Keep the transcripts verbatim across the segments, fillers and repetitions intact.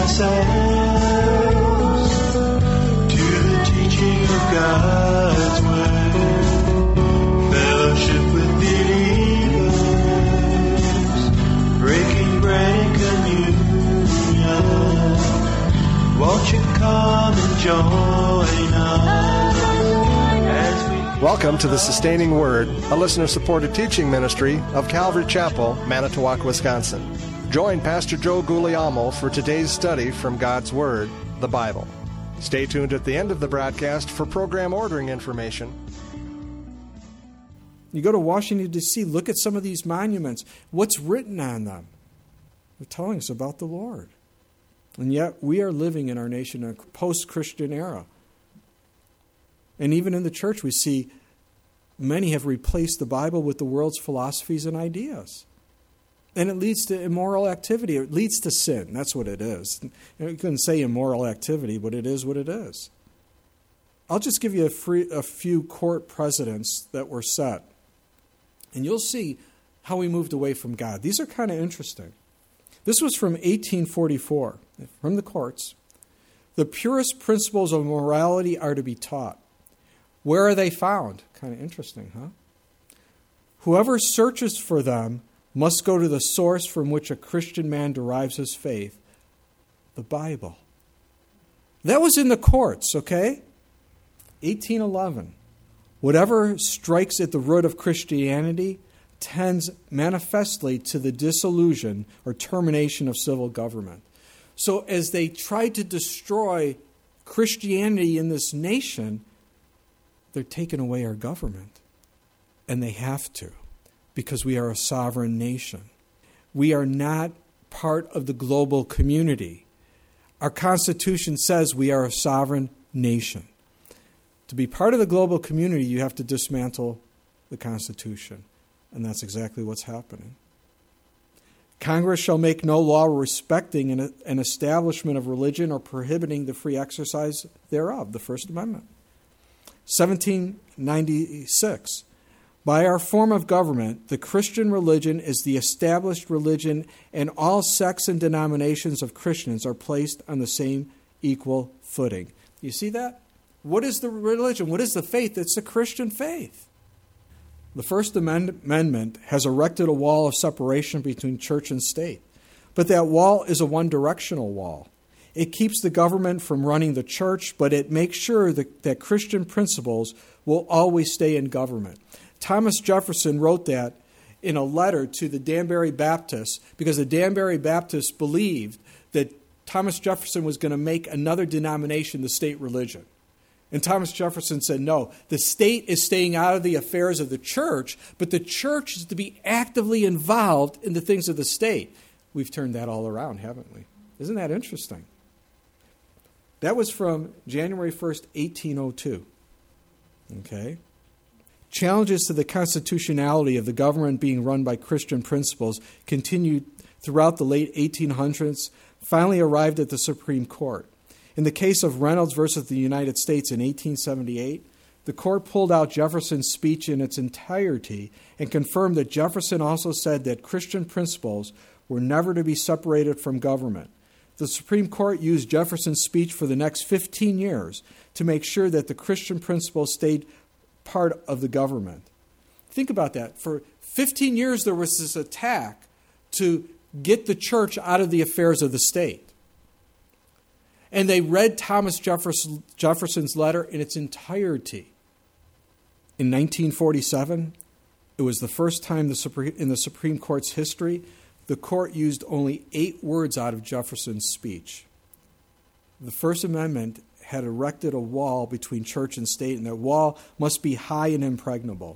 ourselves to the teaching of God's word. Fellowship with believers, breaking bread and communion. Won't you come and join us as we... Welcome to the Sustaining Word, a listener-supported teaching ministry of Calvary Chapel, Manitowoc, Wisconsin. Join Pastor Joe Guglielmo for today's study from God's Word, the Bible. Stay tuned at the end of the broadcast for program ordering information. You go to Washington, D C, look at some of these monuments. What's written on them? They're telling us about the Lord. And yet we are living in our nation in a post-Christian era. And even in the church we see many have replaced the Bible with the world's philosophies and ideas. And it leads to immoral activity. It leads to sin. That's what it is. You couldn't say immoral activity, but it is what it is. I'll just give you a, free, a few court precedents that were set. And you'll see how we moved away from God. These are kind of interesting. This was from eighteen forty-four, from the courts. The purest principles of morality are to be taught. Where are they found? Kind of interesting, huh? Whoever searches for them must go to the source from which a Christian man derives his faith, the Bible. That was in the courts, okay? eighteen eleven. Whatever strikes at the root of Christianity tends manifestly to the dissolution or termination of civil government. So as they tried to destroy Christianity in this nation, they're taking away our government. And they have to, because we are a sovereign nation. We are not part of the global community. Our Constitution says we are a sovereign nation. To be part of the global community, you have to dismantle the Constitution. And that's exactly what's happening. Congress shall make no law respecting an, an establishment of religion or prohibiting the free exercise thereof, the First Amendment. seventeen ninety-six. By our form of government, the Christian religion is the established religion, and all sects and denominations of Christians are placed on the same equal footing. You see that? What is the religion? What is the faith? It's the Christian faith. The First Amendment has erected a wall of separation between church and state, but that wall is a one-directional wall. It keeps the government from running the church, but it makes sure that, that Christian principles will always stay in government. Thomas Jefferson wrote that in a letter to the Danbury Baptists because the Danbury Baptists believed that Thomas Jefferson was going to make another denomination the state religion. And Thomas Jefferson said, no, the state is staying out of the affairs of the church, but the church is to be actively involved in the things of the state. We've turned that all around, haven't we? Isn't that interesting? That was from January first, eighteen oh two. Okay? Challenges to the constitutionality of the government being run by Christian principles continued throughout the late eighteen hundreds, finally arrived at the Supreme Court. In the case of Reynolds versus the United States in eighteen seventy-eight, the court pulled out Jefferson's speech in its entirety and confirmed that Jefferson also said that Christian principles were never to be separated from government. The Supreme Court used Jefferson's speech for the next fifteen years to make sure that the Christian principles stayed part of the government. Think about that. For fifteen years, there was this attack to get the church out of the affairs of the state. And they read Thomas Jefferson's letter in its entirety. In nineteen forty-seven, it was the first time the Supreme, in the Supreme Court's history, the court used only eight words out of Jefferson's speech. The First Amendment had erected a wall between church and state, and that wall must be high and impregnable.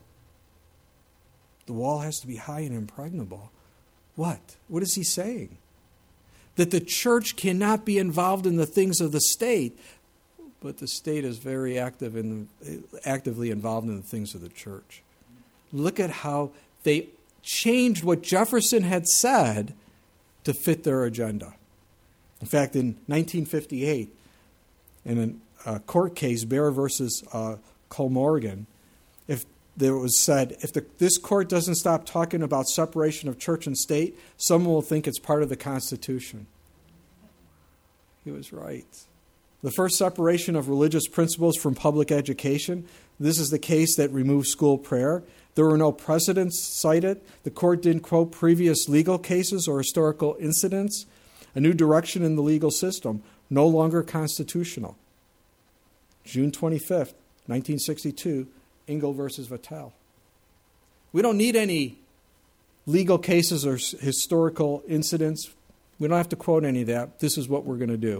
The wall has to be high and impregnable. What? What is he saying? That the church cannot be involved in the things of the state, but the state is very active in, actively involved in the things of the church. Look at how they changed what Jefferson had said to fit their agenda. In fact, in nineteen fifty-eight, in a court case, Bear versus uh, Colmorgan, if there was said, if the, this court doesn't stop talking about separation of church and state, someone will think it's part of the Constitution. He was right. The first separation of religious principles from public education. This is the case that removed school prayer. There were no precedents cited. The court didn't quote previous legal cases or historical incidents. A new direction in the legal system, no longer constitutional. June twenty-fifth, nineteen sixty-two, Engel versus Vattel. We don't need any legal cases or historical incidents. We don't have to quote any of that. This is what we're going to do.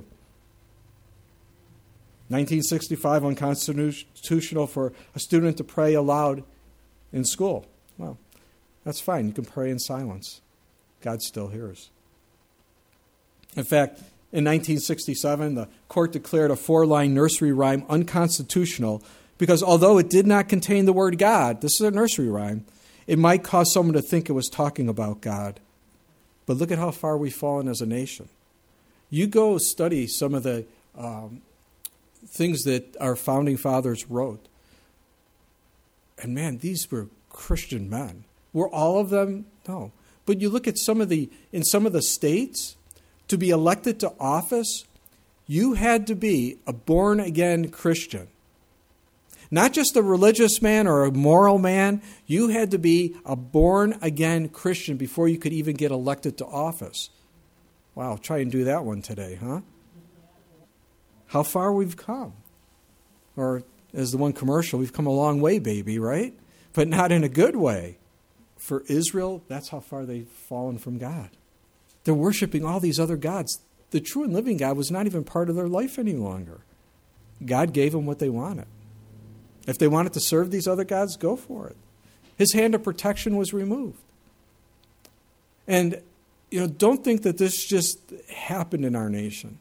nineteen sixty-five, unconstitutional for a student to pray aloud in school. Well, that's fine. You can pray in silence. God still hears. In fact, in nineteen sixty-seven, the court declared a four-line nursery rhyme unconstitutional because although it did not contain the word God, this is a nursery rhyme, it might cause someone to think it was talking about God. But look at how far we've fallen as a nation. You go study some of the um, things that our founding fathers wrote. And man, these were Christian men. Were all of them? No. But you look at some of the, in some of the states, to be elected to office, you had to be a born-again Christian. Not just a religious man or a moral man. You had to be a born-again Christian before you could even get elected to office. Wow, try and do that one today, huh? How far we've come. Or, as the one commercial, we've come a long way, baby, right? But not in a good way. For Israel, that's how far they've fallen from God. They're worshiping all these other gods. The true and living God was not even part of their life any longer. God gave them what they wanted. If they wanted to serve these other gods, go for it. His hand of protection was removed. And, you know, don't think that this just happened in our nation.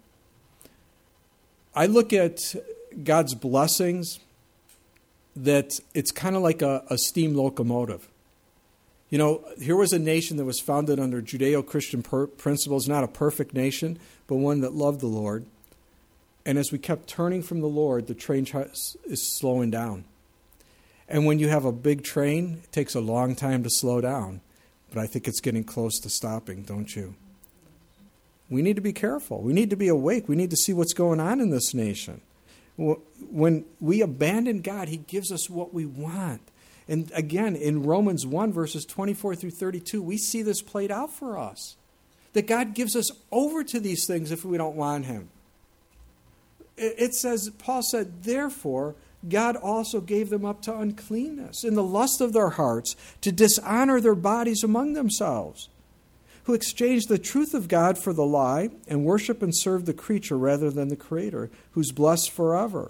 I look at God's blessings that it's kind of like a, a steam locomotive. You know, here was a nation that was founded under Judeo-Christian per- principles, not a perfect nation, but one that loved the Lord. And as we kept turning from the Lord, the train is slowing down. And when you have a big train, it takes a long time to slow down. But I think it's getting close to stopping, don't you? We need to be careful. We need to be awake. We need to see what's going on in this nation. When we abandon God, He gives us what we want. And again, in Romans one, verses twenty-four through thirty-two, we see this played out for us. That God gives us over to these things if we don't want Him. It says, Paul said, therefore, God also gave them up to uncleanness in the lust of their hearts to dishonor their bodies among themselves, who exchanged the truth of God for the lie and worship and serve the creature rather than the Creator, who's blessed forever.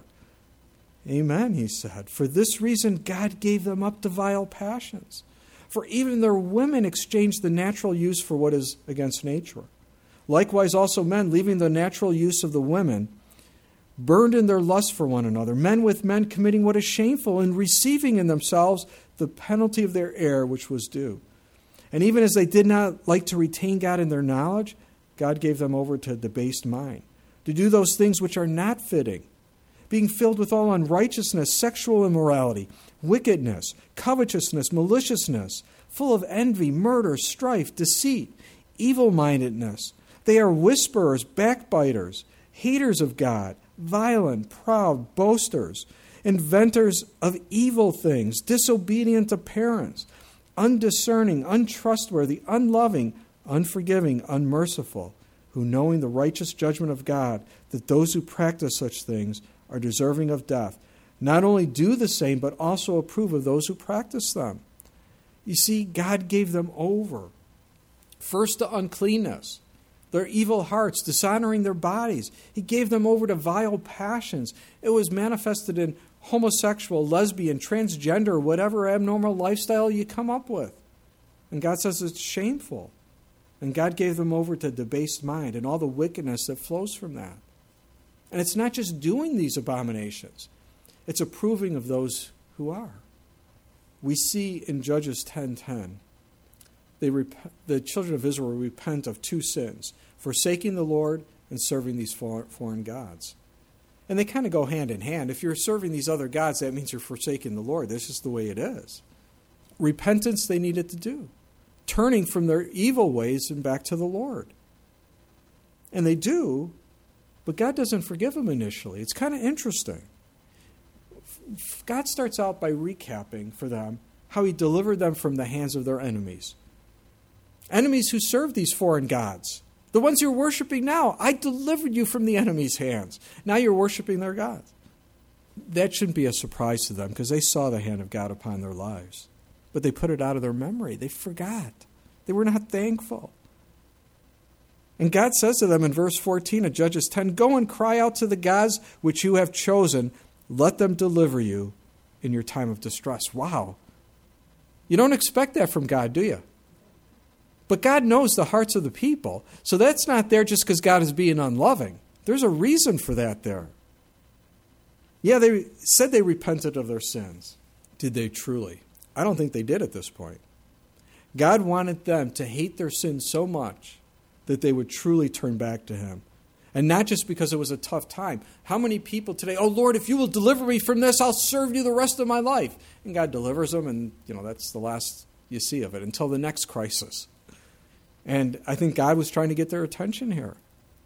Amen, he said. For this reason, God gave them up to vile passions. For even their women exchanged the natural use for what is against nature. Likewise also men, leaving the natural use of the women, burned in their lust for one another, men with men committing what is shameful and receiving in themselves the penalty of their error which was due. And even as they did not like to retain God in their knowledge, God gave them over to a debased mind, to do those things which are not fitting, being filled with all unrighteousness, sexual immorality, wickedness, covetousness, maliciousness, full of envy, murder, strife, deceit, evil-mindedness. They are whisperers, backbiters, haters of God, violent, proud, boasters, inventors of evil things, disobedient to parents, undiscerning, untrustworthy, unloving, unforgiving, unmerciful, who knowing the righteous judgment of God, that those who practice such things are deserving of death, not only do the same, but also approve of those who practice them. You see, God gave them over. First to uncleanness, their evil hearts, dishonoring their bodies. He gave them over to vile passions. It was manifested in homosexual, lesbian, transgender, whatever abnormal lifestyle you come up with. And God says it's shameful. And God gave them over to debased mind and all the wickedness that flows from that. And it's not just doing these abominations. It's approving of those who are. We see in Judges ten ten, they rep- the children of Israel repent of two sins, forsaking the Lord and serving these foreign gods. And they kind of go hand in hand. If you're serving these other gods, that means you're forsaking the Lord. This is the way it is. Repentance they needed to do, turning from their evil ways and back to the Lord. And they do But God doesn't forgive them initially. It's kind of interesting. God starts out by recapping for them how he delivered them from the hands of their enemies. Enemies who served these foreign gods. The ones you're worshiping now. I delivered you from the enemy's hands. Now you're worshiping their gods. That shouldn't be a surprise to them because they saw the hand of God upon their lives. But they put it out of their memory. They forgot. They were not thankful. And God says to them in verse fourteen of Judges ten, "Go and cry out to the gods which you have chosen. Let them deliver you in your time of distress." Wow. You don't expect that from God, do you? But God knows the hearts of the people. So that's not there just because God is being unloving. There's a reason for that there. Yeah, they said they repented of their sins. Did they truly? I don't think they did at this point. God wanted them to hate their sins so much that they would truly turn back to him. And not just because it was a tough time. How many people today, "Oh Lord, if you will deliver me from this, I'll serve you the rest of my life." And God delivers them, and you know that's the last you see of it until the next crisis. And I think God was trying to get their attention here.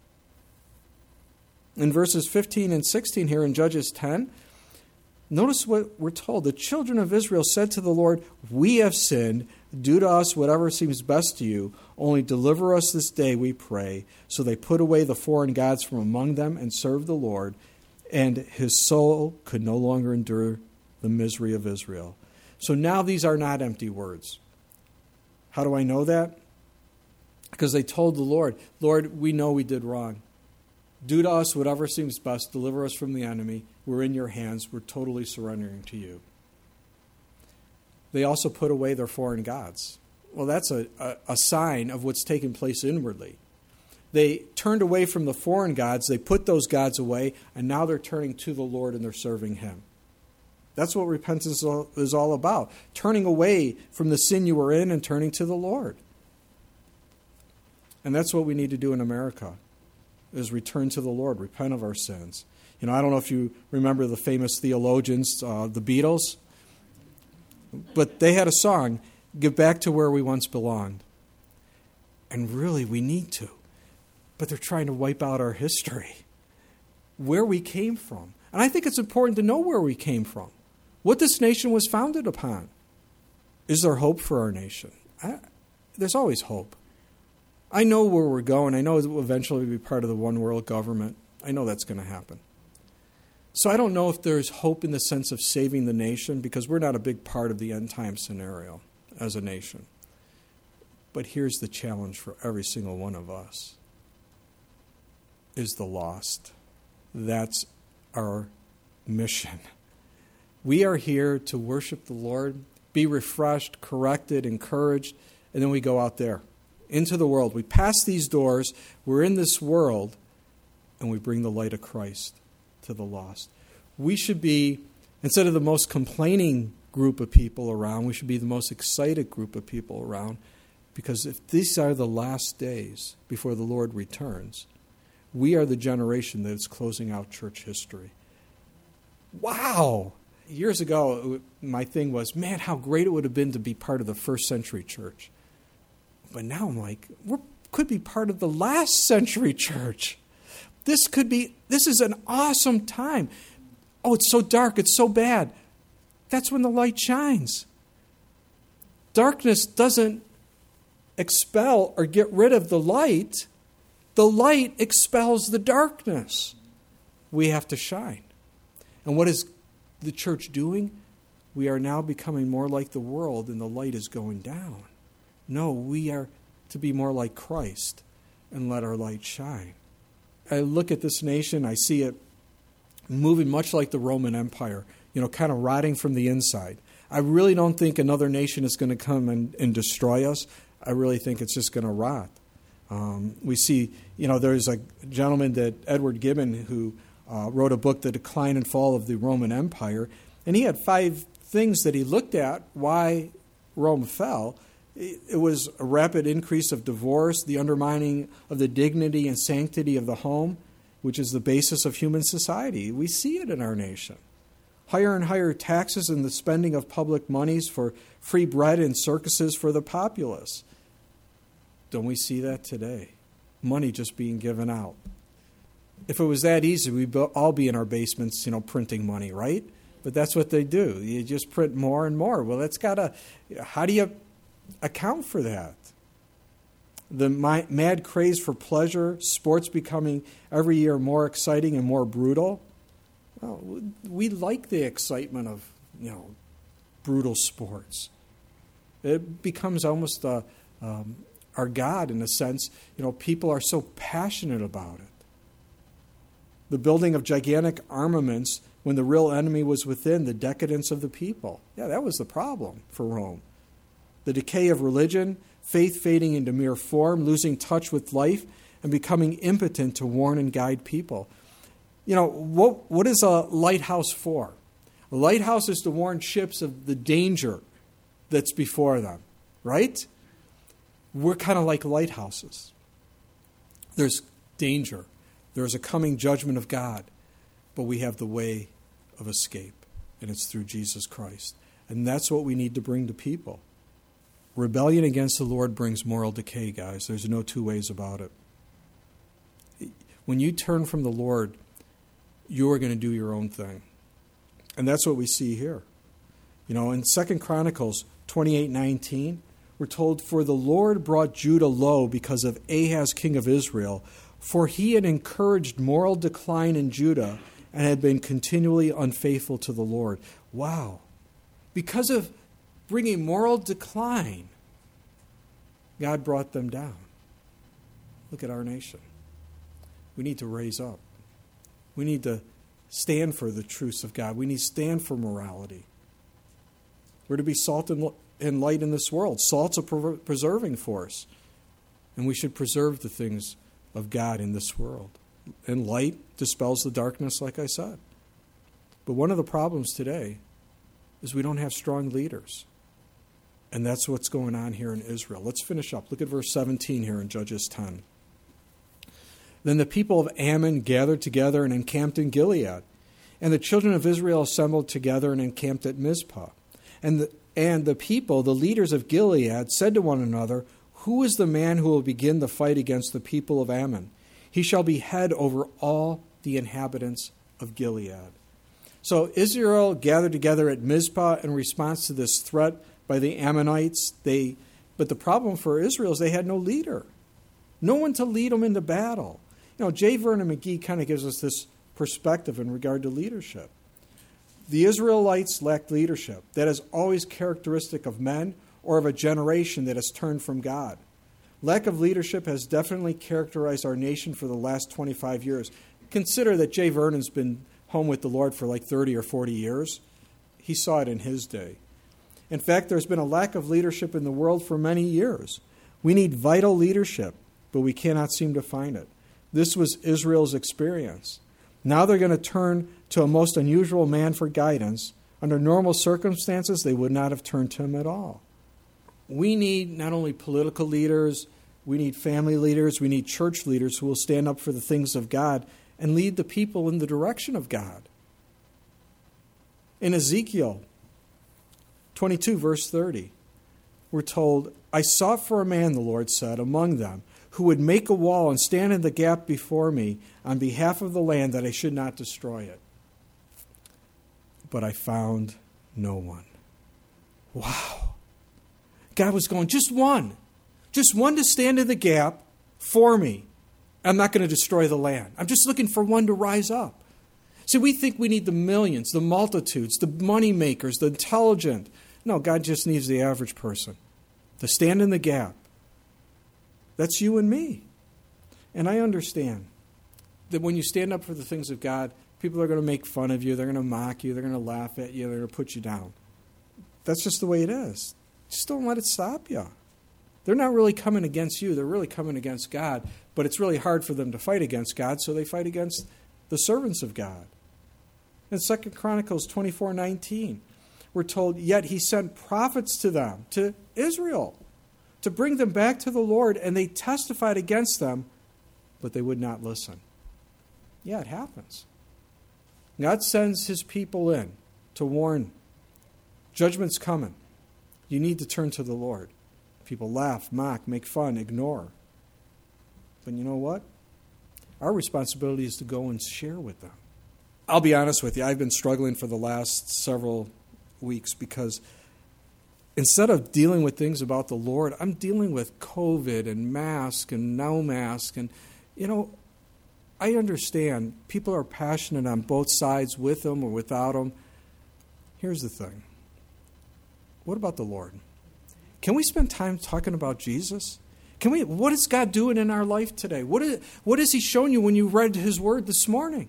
In verses fifteen and sixteen here in Judges ten, notice what we're told. The children of Israel said to the Lord, "We have sinned. Do to us whatever seems best to you. Only deliver us this day, we pray." So they put away the foreign gods from among them and served the Lord. And his soul could no longer endure the misery of Israel. So now these are not empty words. How do I know that? Because they told the Lord, "Lord, we know we did wrong. Do to us whatever seems best. Deliver us from the enemy. We're in your hands. We're totally surrendering to you." They also put away their foreign gods. Well, that's a, a, a sign of what's taking place inwardly. They turned away from the foreign gods. They put those gods away, and now they're turning to the Lord and they're serving him. That's what repentance is all about. Turning away from the sin you were in and turning to the Lord. And that's what we need to do in America, is return to the Lord, repent of our sins. You know, I don't know if you remember the famous theologians, uh, the Beatles, but they had a song, "Get Back to Where We Once Belonged." And really, we need to. But they're trying to wipe out our history, where we came from. And I think it's important to know where we came from, what this nation was founded upon. Is there hope for our nation? I, there's always hope. I know where we're going. I know it will eventually be part of the one world government. I know that's going to happen. So I don't know if there's hope in the sense of saving the nation, because we're not a big part of the end time scenario as a nation. But here's the challenge for every single one of us, is the lost. That's our mission. We are here to worship the Lord, be refreshed, corrected, encouraged, and then we go out there into the world. We pass these doors, we're in this world, and we bring the light of Christ to the lost. We should be, instead of the most complaining group of people around, we should be the most excited group of people around, because if these are the last days before the Lord returns, we are the generation that is closing out church history. Wow! Years ago, my thing was, man, how great it would have been to be part of the first century church. But now I'm like, we could be part of the last century church. This could be, this is an awesome time. Oh, it's so dark, it's so bad. That's when the light shines. Darkness doesn't expel or get rid of the light. The light expels the darkness. We have to shine. And what is the church doing? We are now becoming more like the world, and the light is going down. No, we are to be more like Christ and let our light shine. I look at this nation, I see it moving much like the Roman Empire, you know, kind of rotting from the inside. I really don't think another nation is going to come and, and destroy us. I really think it's just going to rot. Um, we see, you know, there's a gentleman, that Edward Gibbon, who uh, wrote a book, The Decline and Fall of the Roman Empire, and he had five things that he looked at why Rome fell. It was a rapid increase of divorce, the undermining of the dignity and sanctity of the home, which is the basis of human society. We see it in our nation. Higher and higher taxes and the spending of public monies for free bread and circuses for the populace. Don't we see that today? Money just being given out. If it was that easy, we'd all be in our basements, you know, printing money, right? But that's what they do. You just print more and more. Well, that's got to, how do you account for that? The mad craze for pleasure, sports becoming every year more exciting and more brutal. Well, we like the excitement of, you know, brutal sports. It becomes almost a, um, our God in a sense. You know, people are so passionate about it. The building of gigantic armaments when the real enemy was within, the decadence of the people. Yeah, that was the problem for Rome. The decay of religion, faith fading into mere form, losing touch with life, and becoming impotent to warn and guide people. You know, what what is a lighthouse for? A lighthouse is to warn ships of the danger that's before them, right? We're kind of like lighthouses. There's danger. There's a coming judgment of God, but we have the way of escape, and it's through Jesus Christ. And that's what we need to bring to people. Rebellion against the Lord brings moral decay, guys. There's no two ways about it. When you turn from the Lord, you are going to do your own thing. And that's what we see here. You know, in Second Chronicles twenty-eight nineteen, we're told, "For the Lord brought Judah low because of Ahaz, king of Israel, for he had encouraged moral decline in Judah and had been continually unfaithful to the Lord." Wow. Because of bringing moral decline, God brought them down. Look at our nation. We need to raise up. We need to stand for the truths of God. We need to stand for morality. We're to be salt and light in this world. Salt's a preserving force. And we should preserve the things of God in this world. And light dispels the darkness, like I said. But one of the problems today is we don't have strong leaders. And that's what's going on here in Israel. Let's finish up. Look at verse seventeen here in Judges ten. "Then the people of Ammon gathered together and encamped in Gilead. And the children of Israel assembled together and encamped at Mizpah. And the, and the people, the leaders of Gilead, said to one another, 'Who is the man who will begin the fight against the people of Ammon? He shall be head over all the inhabitants of Gilead.'" So Israel gathered together at Mizpah in response to this threat by the Ammonites. They, but the problem for Israel is they had no leader. No one to lead them into battle. You know, J. Vernon McGee kind of gives us this perspective in regard to leadership. The Israelites lacked leadership. That is always characteristic of men or of a generation that has turned from God. Lack of leadership has definitely characterized our nation for the last twenty-five years. Consider that J. Vernon's been home with the Lord for like thirty or forty years. He saw it in his day. In fact, there's been a lack of leadership in the world for many years. We need vital leadership, but we cannot seem to find it. This was Israel's experience. Now they're going to turn to a most unusual man for guidance. Under normal circumstances, they would not have turned to him at all. We need not only political leaders, we need family leaders, we need church leaders who will stand up for the things of God and lead the people in the direction of God. In Ezekiel twenty-two, verse thirty, we're told, "I sought for a man," the Lord said, "among them, who would make a wall and stand in the gap before me on behalf of the land, that I should not destroy it. But I found no one." Wow. God was going, just one. Just one to stand in the gap for me. I'm not going to destroy the land. I'm just looking for one to rise up. See, we think we need the millions, the multitudes, the money makers, the intelligent. No, God just needs the average person to stand in the gap. That's you and me. And I understand that when you stand up for the things of God, people are going to make fun of you, they're going to mock you, they're going to laugh at you, they're going to put you down. That's just the way it is. Just don't let it stop you. They're not really coming against you, they're really coming against God, but it's really hard for them to fight against God, so they fight against the servants of God. In Second Chronicles twenty-four nineteen, we're told, "Yet he sent prophets to them," to Israel, "to bring them back to the Lord, and they testified against them, but they would not listen." Yeah, it happens. God sends his people in to warn. Judgment's coming. You need to turn to the Lord. People laugh, mock, make fun, ignore. But you know what? Our responsibility is to go and share with them. I'll be honest with you, I've been struggling for the last several weeks because instead of dealing with things about the Lord, I'm dealing with COVID and mask and no mask. And, you know, I understand people are passionate on both sides, with them or without them. Here's the thing. What about the Lord? Can we spend time talking about Jesus? Can we? What is God doing in our life today? What is, what has He shown you when you read His Word this morning?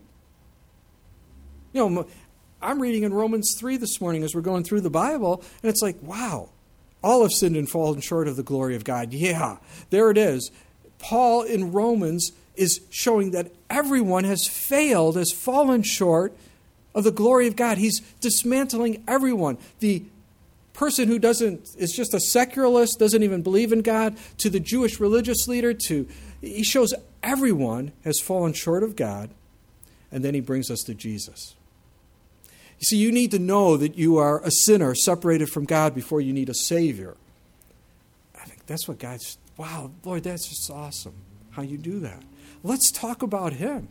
You know, I'm reading in Romans three this morning as we're going through the Bible, and it's like, wow, all have sinned and fallen short of the glory of God. Yeah, there it is. Paul in Romans is showing that everyone has failed, has fallen short of the glory of God. He's dismantling everyone. The person who doesn't, is just a secularist, doesn't even believe in God, to the Jewish religious leader, to, he shows everyone has fallen short of God, and then he brings us to Jesus. You see, you need to know that you are a sinner separated from God before you need a Savior. I think that's what God's, wow, Lord, that's just awesome how you do that. Let's talk about Him.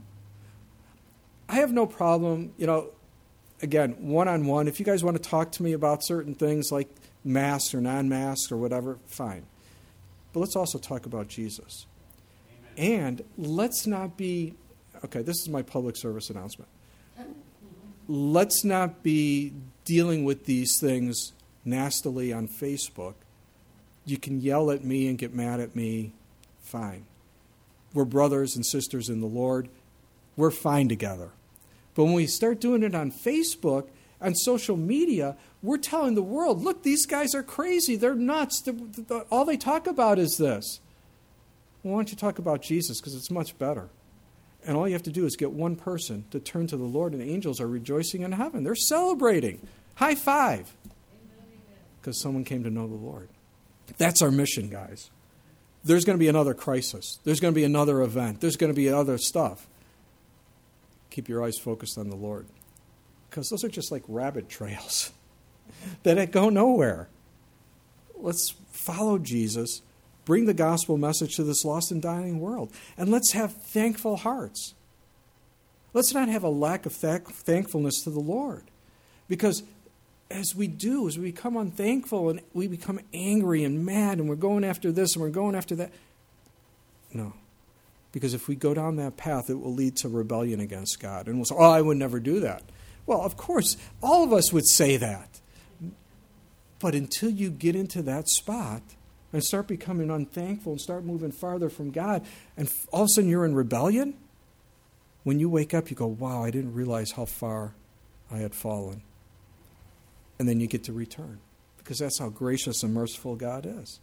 I have no problem, you know, again, one-on-one. If you guys want to talk to me about certain things like masks or non-masks or whatever, fine. But let's also talk about Jesus. Amen. And let's not be, okay, this is my public service announcement. Let's not be dealing with these things nastily on Facebook. You can yell at me and get mad at me, fine. We're brothers and sisters in the Lord. We're fine together. But when we start doing it on Facebook, on social media, we're telling the world, look, these guys are crazy. They're nuts. They're, they're, all they talk about is this. Well, why don't you talk about Jesus? Because it's much better. And all you have to do is get one person to turn to the Lord, and the angels are rejoicing in heaven. They're celebrating. High five. Because someone came to know the Lord. That's our mission, guys. There's going to be another crisis. There's going to be another event. There's going to be other stuff. Keep your eyes focused on the Lord. Because those are just like rabbit trails that go nowhere. Let's follow Jesus, bring the gospel message to this lost and dying world, and let's have thankful hearts. Let's not have a lack of th- thankfulness to the Lord. Because as we do, as we become unthankful and we become angry and mad and we're going after this and we're going after that, no. Because if we go down that path, it will lead to rebellion against God. And we'll say, oh, I would never do that. Well, of course, all of us would say that. But until you get into that spot and start becoming unthankful and start moving farther from God, and all of a sudden you're in rebellion, when you wake up, you go, wow, I didn't realize how far I had fallen. And then you get to return. Because that's how gracious and merciful God is.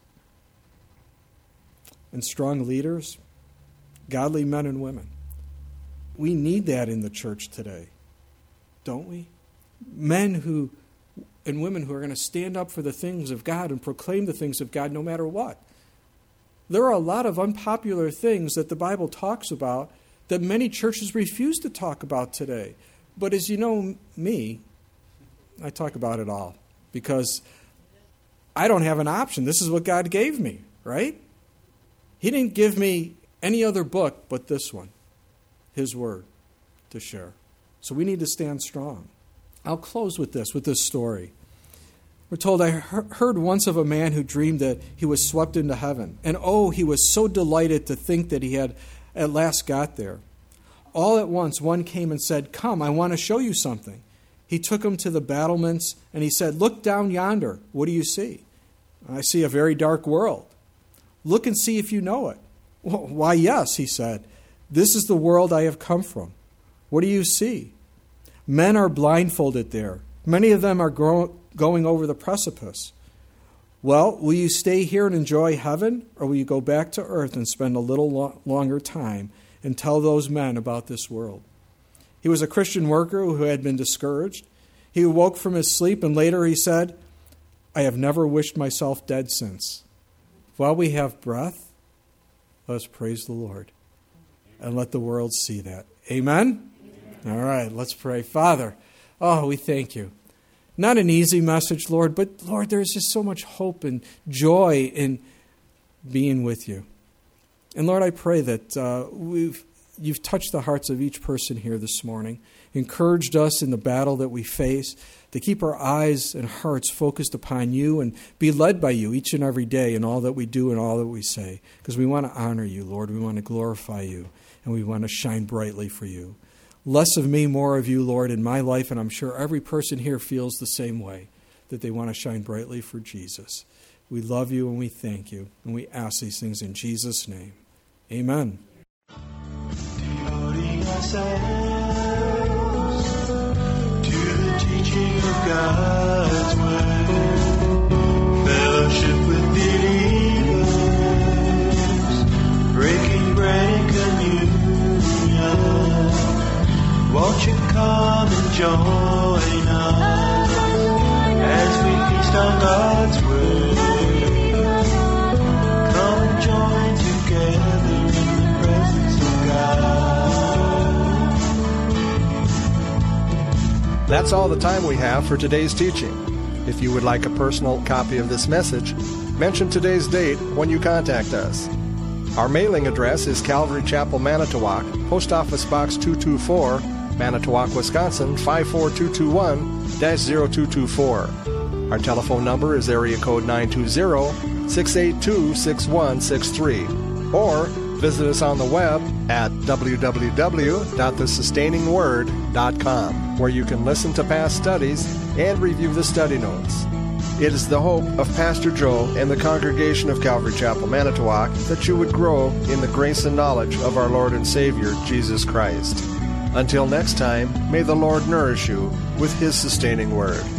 And strong leaders, godly men and women. We need that in the church today, don't we? Men who and women who are going to stand up for the things of God and proclaim the things of God no matter what. There are a lot of unpopular things that the Bible talks about that many churches refuse to talk about today. But as you know me, I talk about it all because I don't have an option. This is what God gave me, right? He didn't give me any other book but this one, His Word, to share. So we need to stand strong. I'll close with this, with this story. We're told, I heard once of a man who dreamed that he was swept into heaven. And oh, he was so delighted to think that he had at last got there. All at once, one came and said, come, I want to show you something. He took him to the battlements and he said, look down yonder. What do you see? I see a very dark world. Look and see if you know it. Well, why, yes, he said. This is the world I have come from. What do you see? Men are blindfolded there. Many of them are grow- going over the precipice. Well, will you stay here and enjoy heaven, or will you go back to earth and spend a little lo- longer time and tell those men about this world? He was a Christian worker who had been discouraged. He awoke from his sleep, and later he said, I have never wished myself dead since. While we have breath, let us praise the Lord and let the world see that. Amen? Amen? All right, let's pray. Father, oh, we thank you. Not an easy message, Lord, but Lord, there's just so much hope and joy in being with you. And Lord, I pray that uh, we've you've touched the hearts of each person here this morning, encouraged us in the battle that we face, to keep our eyes and hearts focused upon you and be led by you each and every day in all that we do and all that we say. Because we want to honor you, Lord. We want to glorify you, and we want to shine brightly for you. Less of me, more of you, Lord, in my life, and I'm sure every person here feels the same way, that they want to shine brightly for Jesus. We love you and we thank you, and we ask these things in Jesus' name. Amen. Devoting ourselves to the teaching of God's word, fellowship with believers, breaking bread and communion. Won't you come and join us as we feast on God's word? Come and join together in the presence of God. That's all the time we have for today's teaching. If you would like a personal copy of this message, mention today's date when you contact us. Our mailing address is Calvary Chapel, Manitowoc, Post Office Box two two four, Manitowoc, Wisconsin five four two two one dash zero two two four. Our telephone number is area code nine two zero, six eight two, six one six three. Or visit us on the web at w w w dot the sustaining word dot com, where you can listen to past studies and review the study notes. It is the hope of Pastor Joe and the congregation of Calvary Chapel, Manitowoc, that you would grow in the grace and knowledge of our Lord and Savior, Jesus Christ. Until next time, may the Lord nourish you with His sustaining word.